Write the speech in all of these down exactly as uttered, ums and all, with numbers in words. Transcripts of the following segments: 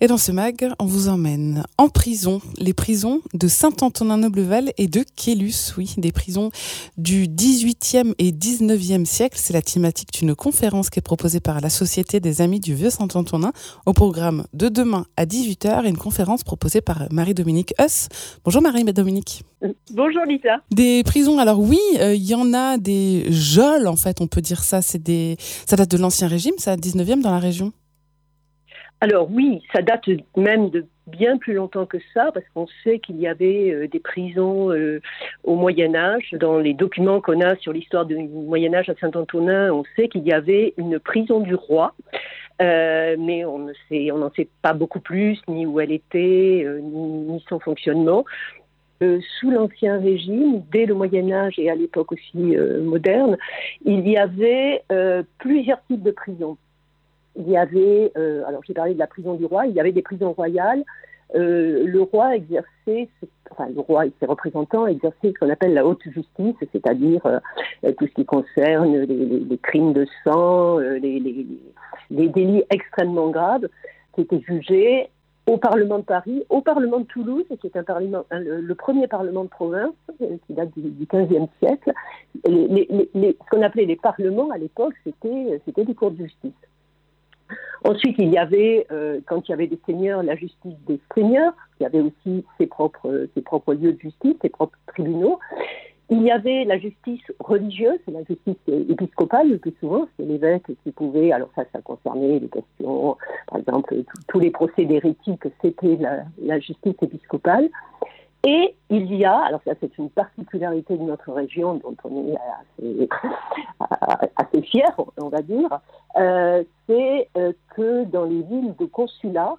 Et dans ce mag, on vous emmène en prison, les prisons de Saint-Antonin-Noble-Val et de Caylus, oui, des prisons du dix-huitième et dix-neuvième siècle. C'est la thématique d'une conférence qui est proposée par la Société des Amis du Vieux Saint-Antonin au programme de demain à dix-huit heures et une conférence proposée par Marie-Dominique Huss. Bonjour Marie-Dominique. Bonjour Lisa. Des prisons, alors oui, il euh, y en a des geôles en fait, on peut dire ça, c'est des... ça date de l'Ancien Régime, ça, dix-neuvième dans la région. Alors oui, ça date même de bien plus longtemps que ça, parce qu'on sait qu'il y avait euh, des prisons euh, au Moyen-Âge. Dans les documents qu'on a sur l'histoire du Moyen-Âge à Saint-Antonin, on sait qu'il y avait une prison du roi, euh, mais on ne sait, on n'en sait pas beaucoup plus, ni où elle était, euh, ni, ni son fonctionnement. Euh, sous l'Ancien Régime, dès le Moyen-Âge et à l'époque aussi euh, moderne, il y avait euh, plusieurs types de prisons. Il y avait, euh, alors j'ai parlé de la prison du roi, il y avait des prisons royales. Euh, le roi exerçait, enfin le roi et ses représentants exerçaient ce qu'on appelle la haute justice, c'est-à-dire euh, tout ce qui concerne les, les, les crimes de sang, euh, les, les, les délits extrêmement graves qui étaient jugés au Parlement de Paris, au Parlement de Toulouse, qui est un parlement, un, le, le premier parlement de province, euh, qui date du, du quinzième siècle. Les, les, les, ce qu'on appelait les parlements à l'époque, c'était, c'était des cours de justice. Ensuite, il y avait, euh, quand il y avait des seigneurs, la justice des seigneurs, il y avait aussi ses propres, ses propres lieux de justice, ses propres tribunaux. Il y avait la justice religieuse, la justice épiscopale, le plus souvent, c'est l'évêque qui pouvait, alors ça, ça concernait les questions, par exemple, tous les procès d'hérétiques, c'était la, la justice épiscopale. Et il y a, alors ça c'est une particularité de notre région dont on est assez, assez fiers, on va dire, euh, c'est euh, que dans les villes de consulat,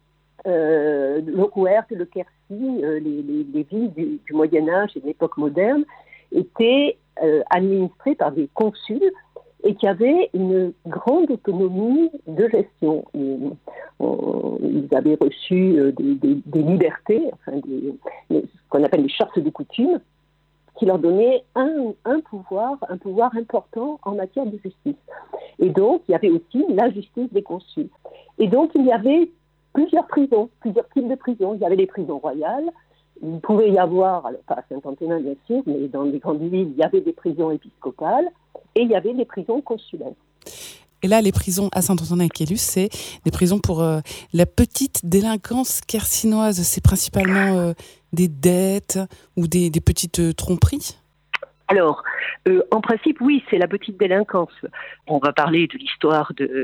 euh, le Rouergue, le Quercy, euh, les, les, les villes du, du Moyen-Âge et de l'époque moderne, étaient euh, administrées par des consuls et qui avaient une grande autonomie de gestion. Ils, on, ils avaient reçu euh, des, des, des libertés, enfin des, des, ce qu'on appelle les chartes de coutume, qui leur donnaient un, un pouvoir, un pouvoir important en matière de justice. Et donc, il y avait aussi la justice des consuls. Et donc, il y avait plusieurs prisons, plusieurs types de prisons. Il y avait les prisons royales. Il pouvait y avoir, alors pas à Saint-Antonin bien sûr, mais dans les grandes villes, il y avait des prisons épiscopales et il y avait des prisons consulaires. Et là, les prisons à Saint-Antonin et Caylus, c'est des prisons pour euh, la petite délinquance quercinoise. C'est principalement euh, des dettes ou des, des petites euh, tromperies ? Alors, euh, en principe, oui, c'est la petite délinquance. On va parler de l'histoire de,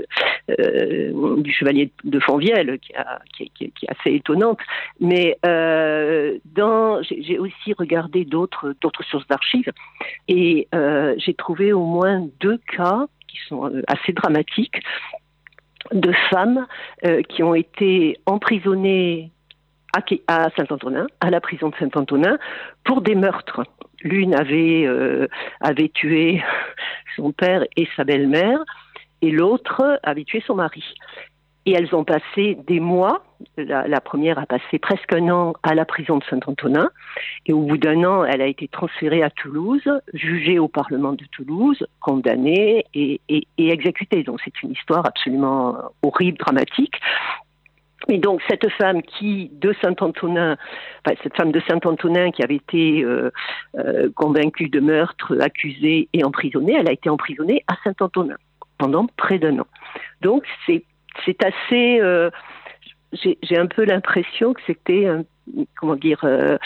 euh, du chevalier de Fonvielle, qui, a, qui, qui, qui est assez étonnante. Mais euh, dans, j'ai, j'ai aussi regardé d'autres, d'autres sources d'archives et euh, j'ai trouvé au moins deux cas qui sont assez dramatiques de femmes euh, qui ont été emprisonnées à Saint-Antonin, à la prison de Saint-Antonin, pour des meurtres. L'une avait, euh, avait tué son père et sa belle-mère, et l'autre avait tué son mari. Et elles ont passé des mois, la, la première a passé presque un an à la prison de Saint-Antonin, et au bout d'un an, elle a été transférée à Toulouse, jugée au Parlement de Toulouse, condamnée et, et, et exécutée. Donc c'est une histoire absolument horrible, dramatique. Et donc cette femme qui de Saint-Antonin, enfin, cette femme de Saint-Antonin qui avait été euh, euh, convaincue de meurtre, accusée et emprisonnée, elle a été emprisonnée à Saint-Antonin pendant près d'un an. Donc c'est c'est assez, euh, j'ai, j'ai un peu l'impression que c'était un, comment dire, euh,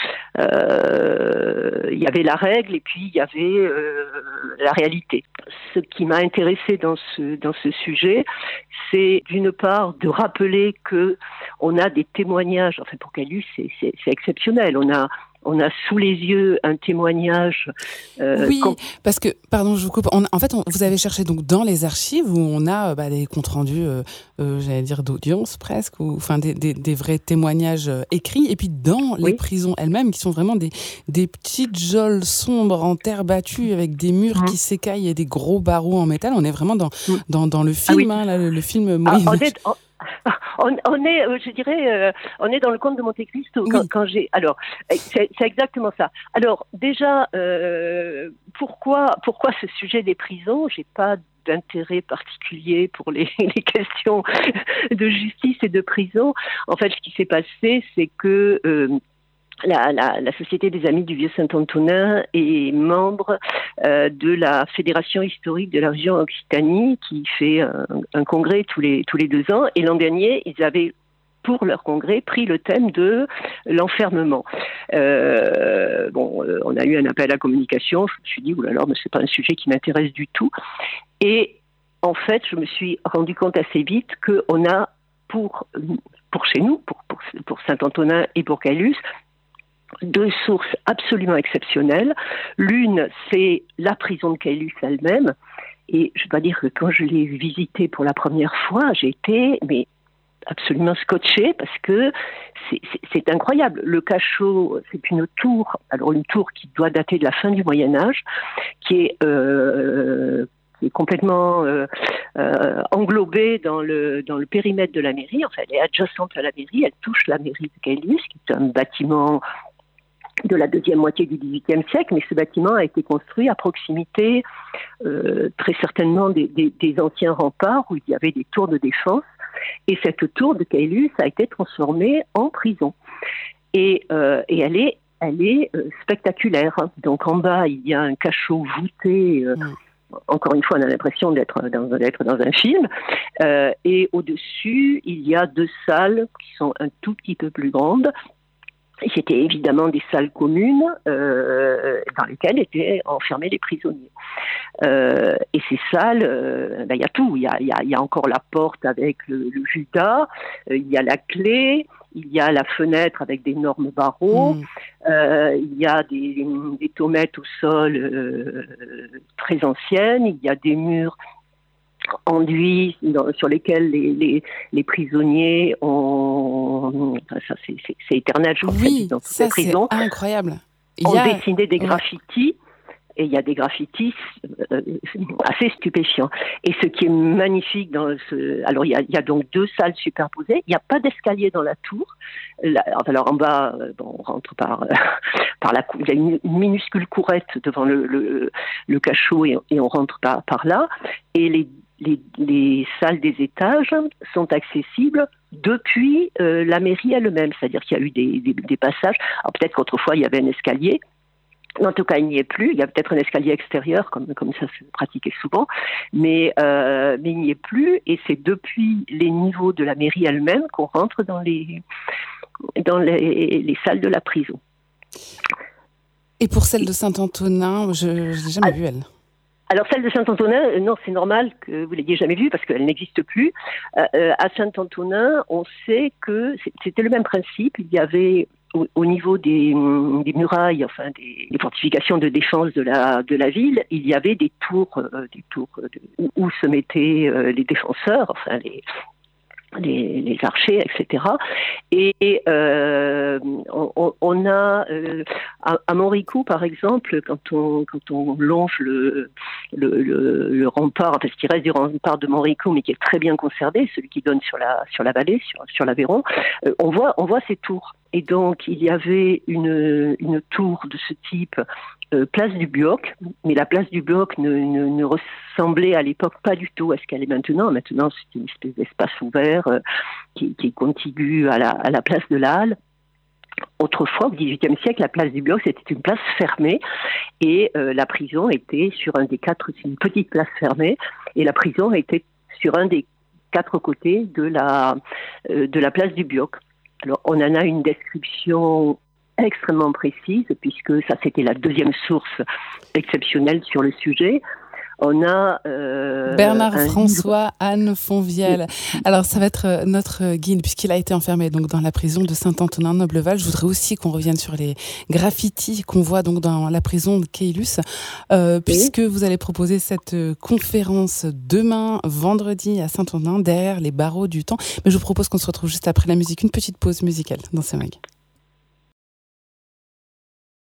euh, il y avait la règle et puis il y avait euh, la réalité. Ce qui m'a intéressée dans ce dans ce sujet, c'est d'une part de rappeler que on a des témoignages. Enfin pour Caylus, c'est c'est, c'est exceptionnel. On a On a sous les yeux un témoignage. Euh, oui, com- parce que, pardon, je vous coupe. On, en fait, on, vous avez cherché donc dans les archives où on a bah, des comptes rendus, euh, euh, j'allais dire d'audience presque, ou enfin des, des, des vrais témoignages euh, écrits. Et puis dans oui. les prisons elles-mêmes, qui sont vraiment des, des petites geôles sombres en terre battue avec des murs mmh. qui s'écaillent et des gros barreaux en métal. On est vraiment dans, mmh. dans, dans le film, ah, oui. hein, là, le, le film. Ah, honnête, On, on est, euh, je dirais, euh, on est dans le conte de Monte Cristo. Quand, Oui. quand j'ai, alors, c'est, c'est exactement ça. Alors, déjà, euh, pourquoi, pourquoi ce sujet des prisons? J'ai pas d'intérêt particulier pour les, les questions de justice et de prison. En fait, ce qui s'est passé, c'est que euh, La, la, la Société des Amis du Vieux Saint-Antonin est membre euh, de la Fédération historique de la région Occitanie qui fait un, un congrès tous les, tous les deux ans. Et l'an dernier, ils avaient, pour leur congrès, pris le thème de l'enfermement. Euh, bon, euh, on a eu un appel à la communication. Je me suis dit, oulala, mais c'est pas un sujet qui m'intéresse du tout. Et en fait, je me suis rendu compte assez vite qu'on a, pour, pour chez nous, pour, pour, pour Saint-Antonin et pour Caylus, deux sources absolument exceptionnelles. L'une, c'est la prison de Caylus elle-même. Et je dois dire que quand je l'ai visitée pour la première fois, j'ai été mais, absolument scotchée parce que c'est, c'est, c'est incroyable. Le cachot, c'est une tour, alors une tour qui doit dater de la fin du Moyen-Âge, qui est... Euh, qui est complètement euh, euh, englobée dans le, dans le périmètre de la mairie. Enfin, elle est adjacente à la mairie, elle touche la mairie de Caylus, qui est un bâtiment de la deuxième moitié du dix-huitième siècle, mais ce bâtiment a été construit à proximité euh, très certainement des, des, des anciens remparts où il y avait des tours de défense, et cette tour de Caylus a été transformée en prison. Et, euh, et elle est, elle est euh, spectaculaire. Donc en bas, il y a un cachot voûté. Euh, mmh. Encore une fois, on a l'impression d'être dans, d'être dans un film. Euh, et au-dessus, il y a deux salles qui sont un tout petit peu plus grandes. C'était évidemment des salles communes euh, dans lesquelles étaient enfermés les prisonniers. Euh, et ces salles, euh, ben, y a tout. Il y a, y, a, y a encore la porte avec le, le Judas, euh, il y a la clé, il y a la fenêtre avec d'énormes barreaux, mmh. euh, il y a des, des tomates au sol euh, très anciennes, il y a des murs enduits dans, sur lesquels les, les, les prisonniers ont... Enfin, ça, c'est, c'est, c'est éternel, je crois, oui, dans toutes ça, les prisons. C'est incroyable. Il ont y a... dessiné des graffitis. Et il y a des graffitis euh, assez stupéfiants. Et ce qui est magnifique dans ce... Alors, il y a, il y a donc deux salles superposées. Il n'y a pas d'escalier dans la tour. La... Alors, en bas, bon, on rentre par, par la... Il y a une, une minuscule courette devant le, le, le cachot et, et on rentre par, par là. Et les, les, les salles des étages sont accessibles depuis euh, la mairie elle-même. C'est-à-dire qu'il y a eu des, des, des passages. Alors, peut-être qu'autrefois, il y avait un escalier. En tout cas, il n'y est plus. Il y a peut-être un escalier extérieur, comme, comme ça se pratiquait souvent, mais, euh, mais il n'y est plus. Et c'est depuis les niveaux de la mairie elle-même qu'on rentre dans les, dans les, les salles de la prison. Et pour celle de Saint-Antonin, je ne l'ai jamais ah, vue, elle. Alors, celle de Saint-Antonin, euh, non, c'est normal que vous ne l'ayez jamais vue parce qu'elle n'existe plus. Euh, euh, à Saint-Antonin, on sait que c'était le même principe. Il y avait... Au, au niveau des, des murailles, enfin des, des fortifications de défense de la de la ville, il y avait des tours, euh, des tours de, où, où se mettaient euh, les défenseurs, enfin les les, les archers, et cetera. Et euh, on, on a euh, à, à Montricoux, par exemple, quand on quand on longe le le, le, le rempart, enfin ce qui reste du rempart de Montricoux, mais qui est très bien conservé, celui qui donne sur la sur la vallée, sur sur l'Aveyron, euh, on voit on voit ces tours. Et donc, il y avait une, une tour de ce type, euh, place du Buoc, mais la place du Buoc ne, ne, ne ressemblait à l'époque pas du tout à ce qu'elle est maintenant. Maintenant, c'est une espèce d'espace ouvert euh, qui, qui est contigu à la, à la place de la Halle. Autrefois, au dix-huitième siècle, la place du Buoc, c'était une place fermée et euh, la prison était sur un des quatre, c'est une petite place fermée, et la prison était sur un des quatre côtés de la, euh, de la place du Buoc. Alors, on en a une description extrêmement précise, puisque ça, c'était la deuxième source exceptionnelle sur le sujet. On a... Euh, Bernard François, livre... Anne Fonvielle. Alors, ça va être notre guide, puisqu'il a été enfermé donc, dans la prison de Saint-Antonin-Nobleval. Je voudrais aussi qu'on revienne sur les graffitis qu'on voit donc, dans la prison de Caylus, euh, oui. puisque vous allez proposer cette conférence demain, vendredi, à Saint-Antonin, derrière les barreaux du temps. Mais je vous propose qu'on se retrouve juste après la musique, une petite pause musicale dans ce mag.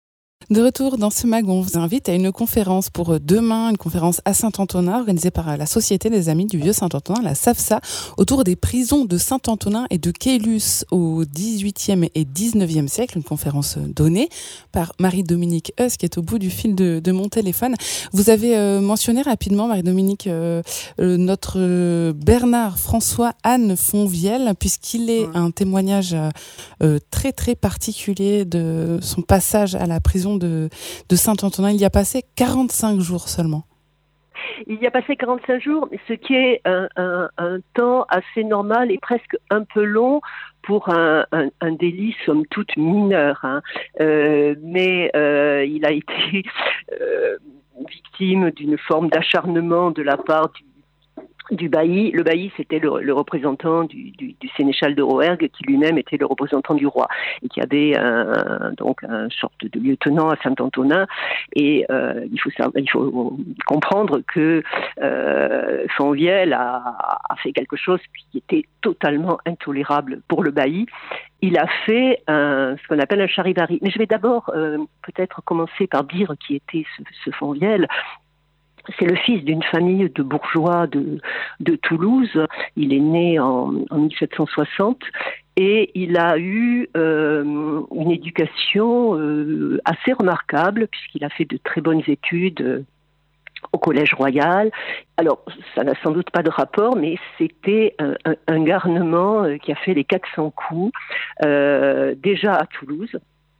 De retour dans ce mag, on vous invite à une conférence pour demain, une conférence à Saint-Antonin organisée par la Société des Amis du Vieux Saint-Antonin, la SAFSA, autour des prisons de Saint-Antonin et de Caylus au dix-huitième et dix-neuvième siècle. Une conférence donnée par Marie-Dominique Heuss, qui est au bout du fil de, de mon téléphone. Vous avez euh, mentionné rapidement, Marie-Dominique, euh, euh, notre euh, Bernard François Anne Fonvielle, puisqu'il est mmh. un témoignage euh, très très particulier de son passage à la prison de, de Saint-Antonin. Il y a passé quarante-cinq jours seulement. Il y a passé quarante-cinq jours, ce qui est un, un, un temps assez normal et presque un peu long pour un, un, un délit somme toute mineur. Hein. Euh, mais euh, il a été euh, victime d'une forme d'acharnement de la part du du bailli. Le bailli, c'était le, le représentant du, du, du sénéchal de Rouergue, qui lui-même était le représentant du roi, et qui avait un, donc un sorte de lieutenant à Saint-Antonin. Et euh, il faut savoir, il faut comprendre que euh, Fonvielle a, a fait quelque chose qui était totalement intolérable pour le bailli. Il a fait un, ce qu'on appelle un charivari. Mais je vais d'abord euh, peut-être commencer par dire qui était ce, ce Fonvielle. C'est le fils d'une famille de bourgeois de, de Toulouse. Il est né en, en mille sept cent soixante et il a eu euh, une éducation euh, assez remarquable puisqu'il a fait de très bonnes études euh, au Collège Royal. Alors, ça n'a sans doute pas de rapport, mais c'était un, un, un garnement euh, qui a fait les quatre cents coups euh, déjà à Toulouse.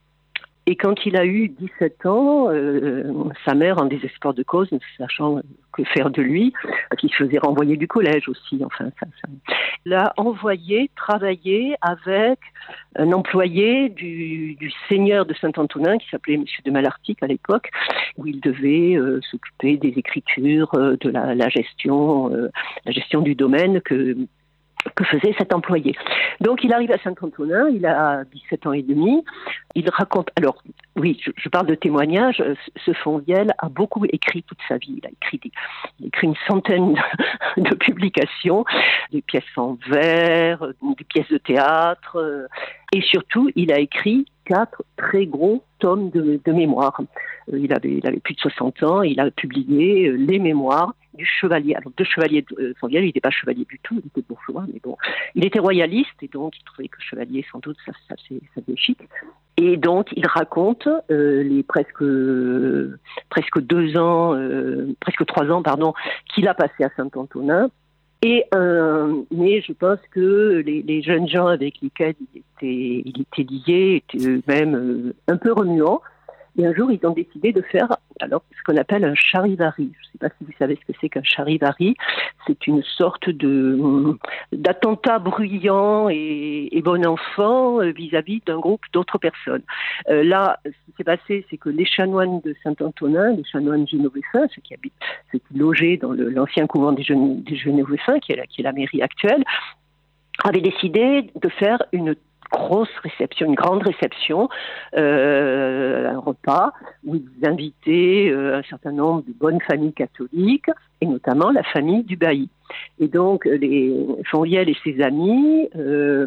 Et quand il a eu dix-sept ans, euh, sa mère, en désespoir de cause, ne sachant que faire de lui, qui se faisait renvoyer du collège aussi, enfin, ça, ça, l'a envoyé travailler avec un employé du, du seigneur de Saint-Antonin, qui s'appelait Monsieur de Malartic à l'époque, où il devait euh, s'occuper des écritures, euh, de la, la gestion, euh, la gestion du domaine que que faisait cet employé. Donc il arrive à Saint-Antonin, il a dix-sept ans et demi, il raconte, alors oui, je, je parle de témoignages, ce Fonvielle a beaucoup écrit toute sa vie, il a écrit, des, il a écrit une centaine de, de publications, des pièces en vers, des pièces de théâtre, et surtout il a écrit quatre très gros tomes de, de mémoires. Il avait, il avait plus de soixante ans, il a publié les mémoires du chevalier. Alors, de chevalier de Fonvielle, il n'était pas chevalier du tout, il était bourgeois, mais bon, il était royaliste et donc il trouvait que chevalier, sans doute, ça, ça, ça, ça faisait chic. Et donc, il raconte euh, les presque euh, presque deux ans, euh, presque trois ans, pardon, qu'il a passé à Saint-Antonin. Et euh, mais je pense que les, les jeunes gens avec lesquels il était, il était lié étaient eux-mêmes euh, un peu remuants. Et un jour, ils ont décidé de faire alors ce qu'on appelle un charivari. Je ne sais pas si vous savez ce que c'est qu'un charivari. C'est une sorte de d'attentat bruyant et, et bon enfant vis-à-vis d'un groupe d'autres personnes. Euh, là, ce qui s'est passé, c'est que les chanoines de Saint-Antonin, les chanoines génovéfins, ceux qui habitent, ceux qui logeaient dans le, l'ancien couvent des, Gen- des génovéfins, qui est, la, qui est la mairie actuelle, avaient décidé de faire une grosse réception, une grande réception, euh, un repas où ils invitaient euh, un certain nombre de bonnes familles catholiques et notamment la famille du bailli. Et donc les Fonvielle et ses amis euh,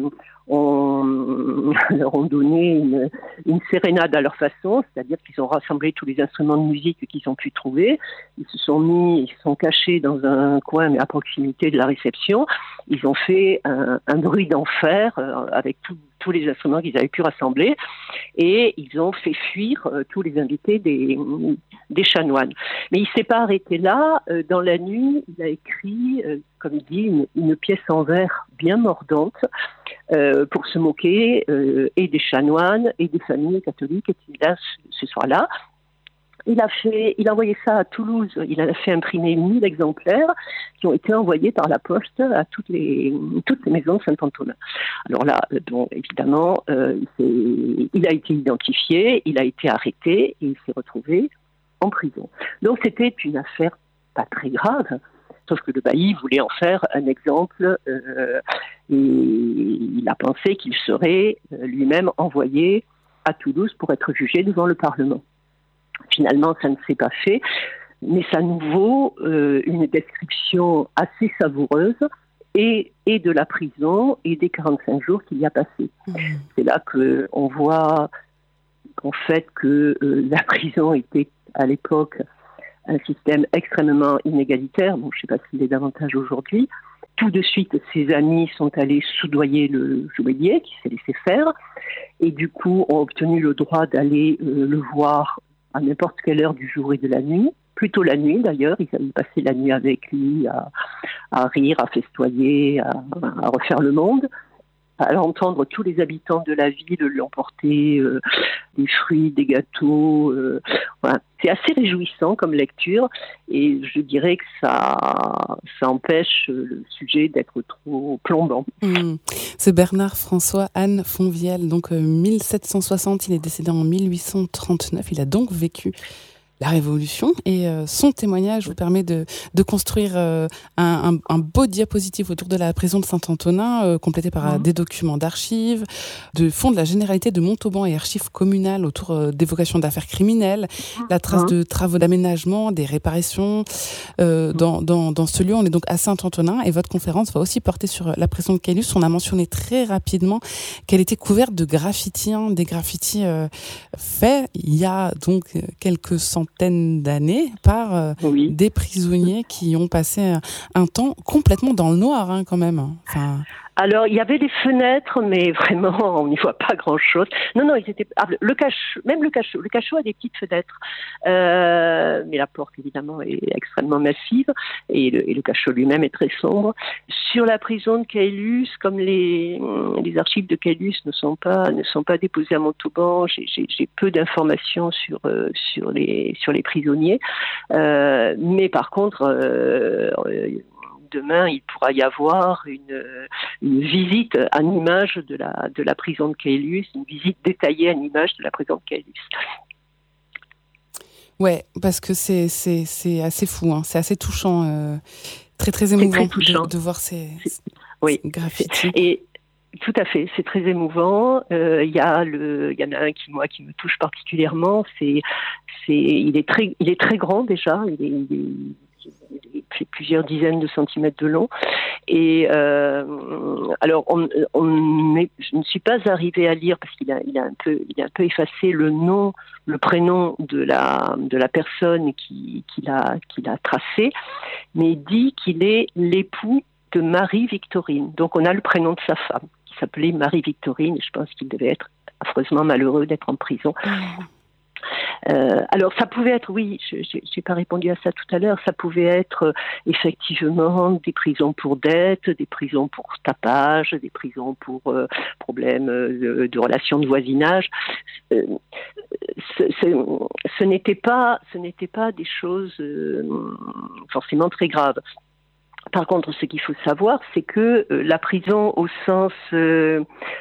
ont, leur ont donné une, une sérénade à leur façon, c'est-à-dire qu'ils ont rassemblé tous les instruments de musique qu'ils ont pu trouver. Ils se sont mis, ils se sont cachés dans un coin mais à proximité de la réception. Ils ont fait un, un bruit d'enfer euh, avec tout, tous les instruments qu'ils avaient pu rassembler et ils ont fait fuir euh, tous les invités des, des chanoines. Mais il ne s'est pas arrêté là. Euh, dans la nuit, il a écrit, euh, comme il dit, une, une pièce en vers bien mordante euh, pour se moquer euh, et des chanoines et des familles catholiques qui étaient là ce, ce soir-là. Il a fait, il a envoyé ça à Toulouse. Il a fait imprimer mille exemplaires qui ont été envoyés par la poste à toutes les toutes les maisons de Saint-Antonin. Alors là, bon, évidemment, euh, il a été identifié, il a été arrêté et il s'est retrouvé en prison. Donc c'était une affaire pas très grave, sauf que le bailli voulait en faire un exemple euh, et il a pensé qu'il serait lui-même envoyé à Toulouse pour être jugé devant le Parlement. Finalement, ça ne s'est pas fait, mais ça nous vaut euh, une description assez savoureuse et, et de la prison et des quarante-cinq jours qu'il y a passé. Mmh. C'est là qu'on voit en fait que euh, la prison était à l'époque un système extrêmement inégalitaire. Bon, je ne sais pas s'il est davantage aujourd'hui. Tout de suite, ses amis sont allés soudoyer le geôlier qui s'est laissé faire et du coup ont obtenu le droit d'aller euh, le voir à n'importe quelle heure du jour et de la nuit. Plutôt la nuit d'ailleurs, ils avaient passé la nuit avec lui à, à rire, à festoyer, à, à refaire le monde. À l'entendre, tous les habitants de la ville lui emporter euh, des fruits, des gâteaux. Euh, voilà. C'est assez réjouissant comme lecture et je dirais que ça, ça empêche le sujet d'être trop plombant. Mmh. C'est Bernard François Anne Fonvielle, donc euh, mille sept cent soixante, il est décédé en mille huit cent trente-neuf, il a donc vécu la Révolution et euh, son témoignage vous permet de, de construire euh, un, un, un beau diapositive autour de la prison de Saint-Antonin, euh, complété par mmh. des documents d'archives, de fonds de la Généralité de Montauban et archives communales autour euh, d'évocation d'affaires criminelles, mmh. la trace mmh. de travaux d'aménagement, des réparations. Euh, mmh. dans, dans, dans ce lieu, on est donc à Saint-Antonin et votre conférence va aussi porter sur la prison de Caylus. On a mentionné très rapidement qu'elle était couverte de graffitis, hein, des graffitis euh, faits il y a donc quelques centaines d'années par euh, oui. des prisonniers qui ont passé un, un temps complètement dans le noir hein, quand même. Enfin... Alors, il y avait des fenêtres, mais vraiment, on n'y voit pas grand-chose. Non, non, ils étaient... Ah, le cachot, même le cachot. Le cachot a des petites fenêtres. Euh, mais la porte, évidemment, est extrêmement massive. Et le, et le cachot lui-même est très sombre. Sur la prison de Caylus, comme les, les archives de Caylus ne sont pas, ne sont pas déposées à Montauban, j'ai, j'ai, j'ai peu d'informations sur, euh, sur, les, sur les prisonniers. Euh, mais par contre... Euh, demain, il pourra y avoir une, une visite à l'image de la, de la prison de Caylus, une visite détaillée à l'image de la prison de Caylus. Ouais, parce que c'est, c'est, c'est assez fou, hein. C'est assez touchant, euh, très très émouvant très de, de voir ces, ces oui. graffitis. Et tout à fait, c'est très émouvant. Il euh, y a le, il y en a un qui moi qui me touche particulièrement. C'est, c'est, il est très, il est très grand déjà. Il est, il est il fait plusieurs dizaines de centimètres de long. Et euh, alors, on, on est, je ne suis pas arrivée à lire parce qu'il a, il a un peu, il a un peu effacé le nom, le prénom de la de la personne qui, qui l'a, qui l'a tracé, mais il dit qu'il est l'époux de Marie-Victorine. Donc, on a le prénom de sa femme qui s'appelait Marie-Victorine. Et je pense qu'il devait être affreusement malheureux d'être en prison. Mmh. Euh, alors ça pouvait être, oui, je n'ai pas répondu à ça tout à l'heure, ça pouvait être euh, effectivement des prisons pour dette, des prisons pour tapage, des prisons pour euh, problèmes de, de relations de voisinage. Euh, ce, ce, ce n'était pas, ce n'était pas des choses euh, forcément très graves. Par contre, ce qu'il faut savoir, c'est que euh, la prison, au sens, euh,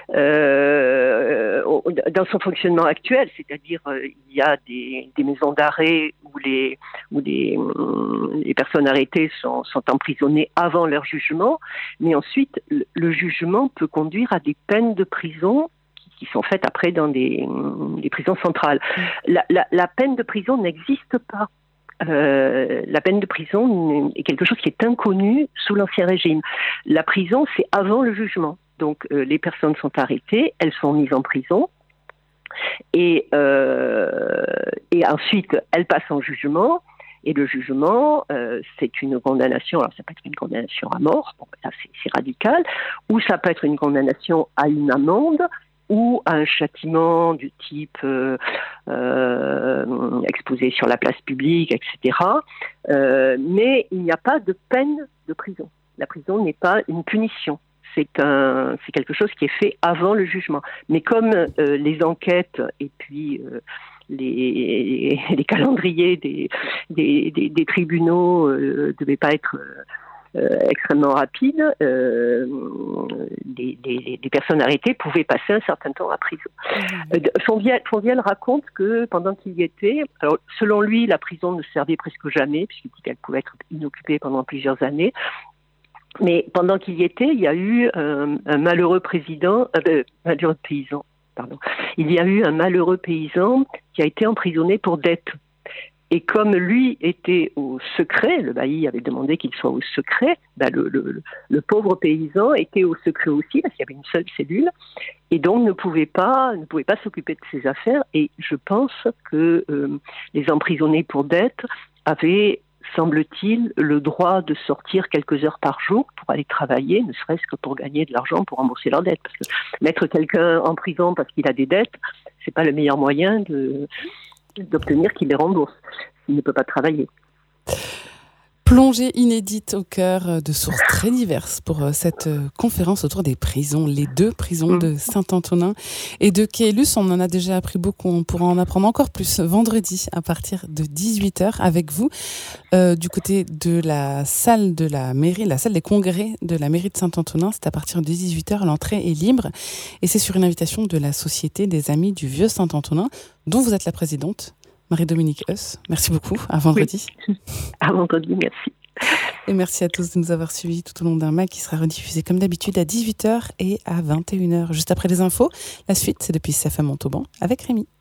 euh, dans son fonctionnement actuel, c'est-à-dire euh, il y a des, des maisons d'arrêt où les où les, les personnes arrêtées sont, sont emprisonnées avant leur jugement, mais ensuite le, le jugement peut conduire à des peines de prison qui sont faites après dans des, des prisons centrales. La, la, la peine de prison n'existe pas. Euh, la peine de prison est quelque chose qui est inconnu sous l'Ancien Régime. La prison, c'est avant le jugement. Donc, euh, les personnes sont arrêtées, elles sont mises en prison, et, euh, et ensuite, elles passent en jugement. Et le jugement, euh, c'est une condamnation. Alors, ça peut être une condamnation à mort, bon, là, c'est, c'est radical, ou ça peut être une condamnation à une amende, ou à un châtiment du type euh, euh, exposé sur la place publique, et cetera. Euh, mais il n'y a pas de peine de prison. La prison n'est pas une punition. C'est, un, c'est quelque chose qui est fait avant le jugement. Mais comme euh, les enquêtes et puis euh, les, les calendriers des, des, des, des tribunaux ne euh, devaient pas être... Euh, Euh, extrêmement rapide, euh, les, les, les personnes arrêtées pouvaient passer un certain temps à prison. Mmh. Euh, Fonvielle, Fonvielle raconte que pendant qu'il y était, alors selon lui, la prison ne servait presque jamais, puisqu'il dit qu'elle pouvait être inoccupée pendant plusieurs années, mais pendant qu'il y était, il y a eu un, un malheureux président, euh, malheureux paysan, pardon, il y a eu un malheureux paysan qui a été emprisonné pour dette. Et comme lui était au secret, le bailli avait demandé qu'il soit au secret, ben le, le, le pauvre paysan était au secret aussi, parce qu'il y avait une seule cellule, et donc ne pouvait pas, ne pouvait pas s'occuper de ses affaires. Et je pense que euh, les emprisonnés pour dette avaient, semble-t-il, le droit de sortir quelques heures par jour pour aller travailler, ne serait-ce que pour gagner de l'argent pour rembourser leurs dettes. Parce que mettre quelqu'un en prison parce qu'il a des dettes, c'est pas le meilleur moyen de... d'obtenir qu'il les rembourse. Il ne peut pas travailler. Plongée inédite au cœur de sources très diverses pour cette conférence autour des prisons, les deux prisons de Saint-Antonin et de Caylus. On en a déjà appris beaucoup, on pourra en apprendre encore plus vendredi à partir de dix-huit heures avec vous euh, du côté de la salle de la mairie, la salle des congrès de la mairie de Saint-Antonin. C'est à partir de dix-huit heures, l'entrée est libre et c'est sur une invitation de la Société des Amis du Vieux Saint-Antonin dont vous êtes la présidente. Marie-Dominique Heuss, merci beaucoup. À vendredi. Oui. À vendredi, merci. Et merci à tous de nous avoir suivis tout au long d'un mag qui sera rediffusé comme d'habitude à dix-huit heures et à vingt et une heures. Juste après les infos, la suite, c'est depuis C F M Montauban avec Rémi.